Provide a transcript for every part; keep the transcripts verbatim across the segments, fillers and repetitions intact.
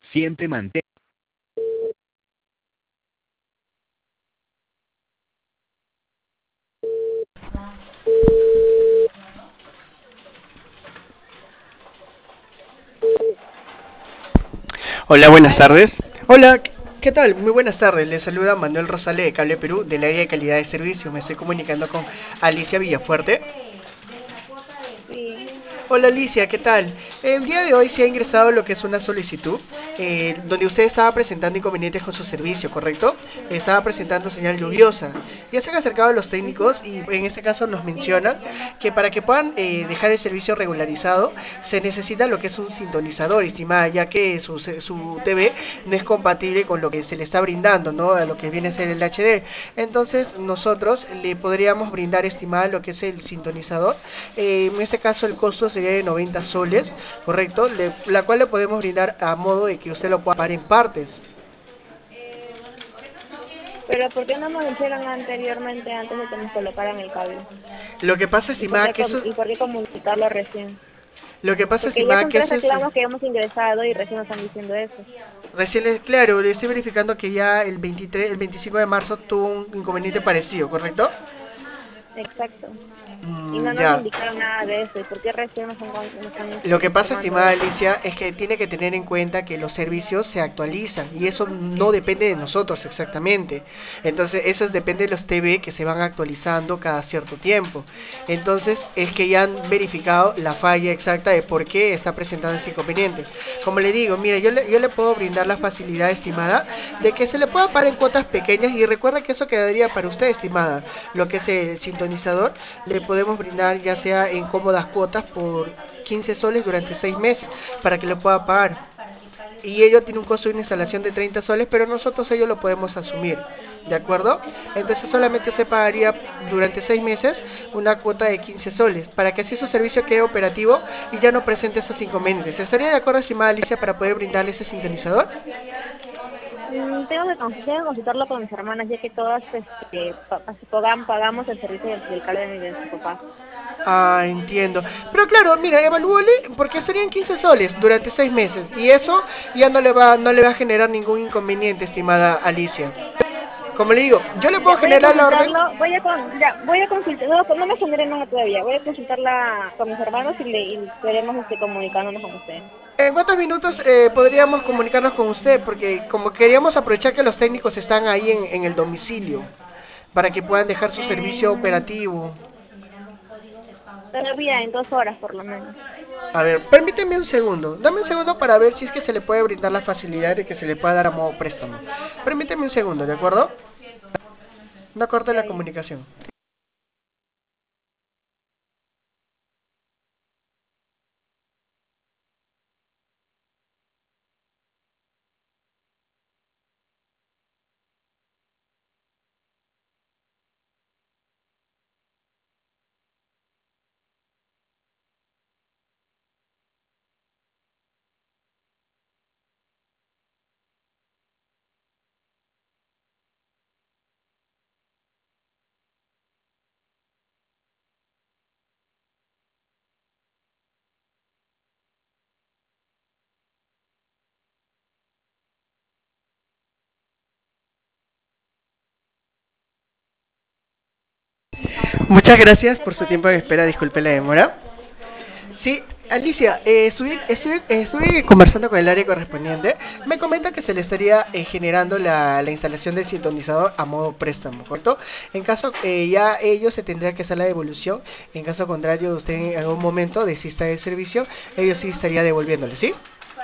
Siempre mantén. Hola, buenas tardes. Hola, ¿qué tal? Muy buenas tardes. Les saluda Manuel Rosales de Cable Perú, del área de calidad de servicio. Me estoy comunicando con Alicia Villafuerte. Sí, Hola Alicia, ¿qué tal? El día de hoy se ha ingresado lo que es una solicitud eh, donde usted estaba presentando inconvenientes con su servicio, ¿correcto? Estaba presentando señal lluviosa. Ya se han acercado los técnicos y en este caso nos mencionan que para que puedan eh, dejar el servicio regularizado se necesita lo que es un sintonizador, estimada, ya que su, su T V no es compatible con lo que se le está brindando, ¿no? A lo que viene a ser el H D. Entonces nosotros le podríamos brindar, estimada, lo que es el sintonizador. Eh, en este caso el costo sería de noventa soles, ¿correcto? Le, la cual le podemos brindar a modo de que usted lo pueda pagar en partes. pero ¿por qué no nos dijeron anteriormente, antes de que nos colocaran el cable? Lo que pasa, ¿Y por estimada, qué, que com- eso, y por qué comunicarlo recién? lo que pasa, Porque ya estimada, son que tres eso es, reclamos que hemos ingresado y recién nos están diciendo eso. recién, le- claro, le estoy verificando que ya el veintitrés, el veinticinco de marzo tuvo un inconveniente parecido, ¿correcto? Exacto. Y no Mm, nos ya. indicaron nada de eso. ¿Y por qué recién nos están, con- nos están Lo este, que pasa, informando estimada de eso? Alicia, es que tiene que tener en cuenta que los servicios se actualizan y eso no depende de nosotros exactamente. Entonces, eso depende de los T V que se van actualizando cada cierto tiempo. Entonces, es que ya han verificado la falla exacta de por qué está presentando ese inconveniente. Como le digo, mire, yo le, yo le puedo brindar la facilidad, estimada, de que se le pueda pagar en cuotas pequeñas y recuerda que eso quedaría para usted, estimada. Lo que es el sintonizador, le podemos brindar ya sea en cómodas cuotas por quince soles durante seis meses para que lo pueda pagar. Y ello tiene un costo de una instalación de treinta soles, pero nosotros ello lo podemos asumir. ¿De acuerdo? Entonces solamente se pagaría durante seis meses una cuota de quince soles para que así su servicio quede operativo y ya no presente esos inconvenientes. ¿Estaría de acuerdo, estimada Alicia, para poder brindarle ese sintonizador? Mm, tengo que, cons- tengo que consultarlo con mis hermanas, ya que todas este, pa- pa- pagam- pagamos el servicio del, del cable de mi, de mi papá. Ah, entiendo. Pero claro, mira, evalúale porque serían quince soles durante seis meses y eso ya no le va no le va a generar ningún inconveniente, estimada Alicia. Como le digo, yo le puedo Ya, voy a generar la orden. consultarlo, voy a con, ya, voy a consultar, no, no me generen nada todavía, voy a consultarla con mis hermanos y le y queremos este, comunicándonos con usted. ¿En cuántos minutos eh, podríamos comunicarnos con usted? Porque como queríamos aprovechar que los técnicos están ahí en, en el domicilio para que puedan dejar su servicio Eh, operativo. todavía en dos horas por lo menos. A ver, permíteme un segundo. Dame un segundo para ver si es que se le puede brindar la facilidad de que se le pueda dar a modo préstamo. Permíteme un segundo, ¿de acuerdo? No corte Ya, la ya. comunicación. Muchas gracias por su tiempo de espera. Disculpe la demora. Sí, Alicia, eh, estuve, estuve, estuve conversando con el área correspondiente. Me comenta que se le estaría eh, generando la, la instalación del sintonizador a modo préstamo, ¿correcto? En caso, eh, ya ellos se tendría que hacer la devolución. En caso contrario, usted en algún momento desista del servicio, ellos sí estaría devolviéndole, ¿sí?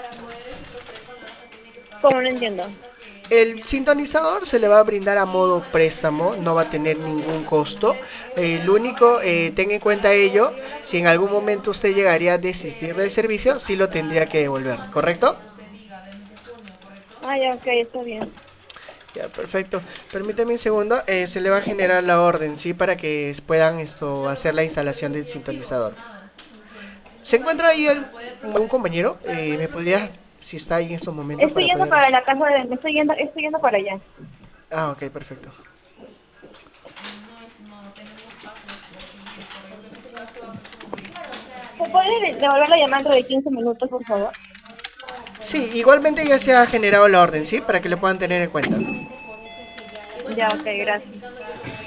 ¿Cómo no entiendo? El sintonizador se le va a brindar a modo préstamo, no va a tener ningún costo. Eh, lo único, eh, tenga en cuenta ello, si en algún momento usted llegaría a desistir del servicio, sí lo tendría que devolver, ¿correcto? Ah, ya, ok, está bien. Ya, perfecto. Permítame un segundo, eh, se le va a generar la orden, ¿sí? Para que puedan esto hacer la instalación del sintonizador. ¿Se encuentra ahí el- un compañero? Eh, ¿me podría, si está ahí en estos momentos, Estoy para yendo poder... para la casa de, me estoy yendo, estoy yendo para allá. Ah, ok, perfecto. ¿Se puede devolver la llamada dentro de quince minutos, por favor? Sí, igualmente ya se ha generado la orden, ¿sí? Para que lo puedan tener en cuenta. Ya, ok, gracias.